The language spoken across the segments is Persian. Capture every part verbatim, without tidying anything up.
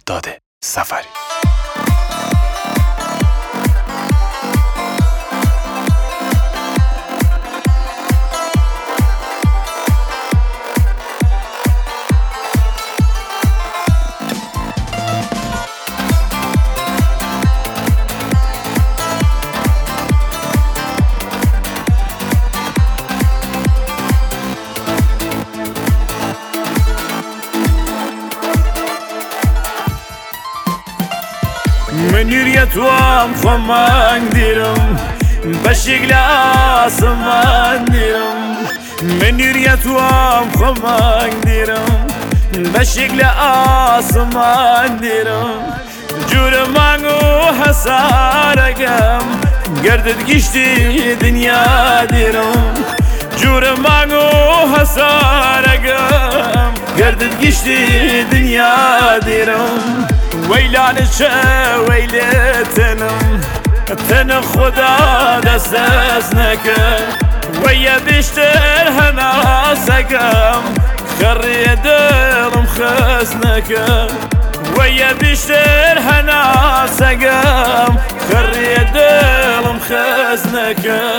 مهرداد سفری. من يريد وام خمان ديرم بشيق لاسمان ديرم من يريد وام خمان ديرم بشيق لاسمان ديرم جور مانو حسارقم قردت قشتي دنيا ديرم جور مانو حسارقم قردت قشتي دنيا ديرم ويلان شا ويلتنم تن خدا دست از نکه ويا بيشتر هنا سقم خري دلم خسنكه ويا بيشتر هنا سقم خري دلم خسنكه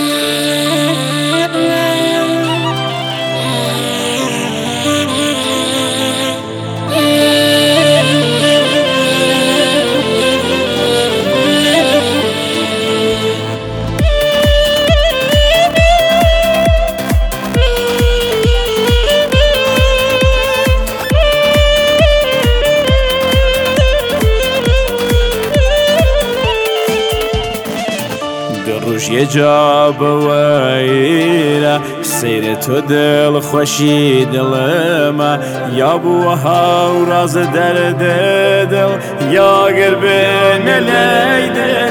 روش یه جا بویره سیر تو دل خوشی دلما یا بوها و راز درد دل یا قربین لیده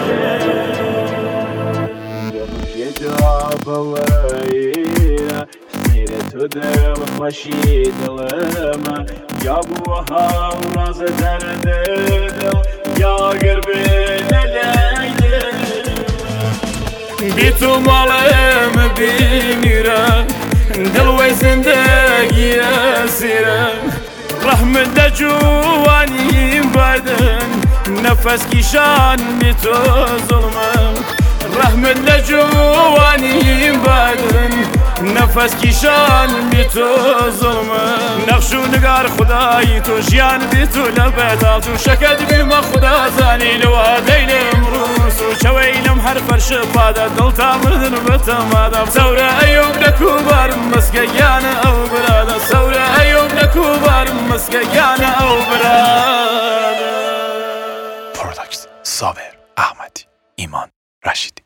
روش یه جا بویره سیر تو دل خوشی دلما یا بوها و راز درد دل یا قربین لیده بی تو مالم بینیرم دلوی زندگی اسیرم رحمت ده جوانیم بدن نفس کشان بی تو ظلمم رحمت ده جوانیم بدن نفس کشان بی تو ظلمم نقش و نگار خدای تو جیان بی تو لبتا تو شکد بی ما خدا زانی لوا دیلم روس و چویلم هر فرش بادا دلتا مردن بتمادا سورا ایوم نکوبار مسکیان او برادا سورا ایوم نکوبار مسکیان او برادا. پروداکت صابر احمدی، ایمان رشیدی.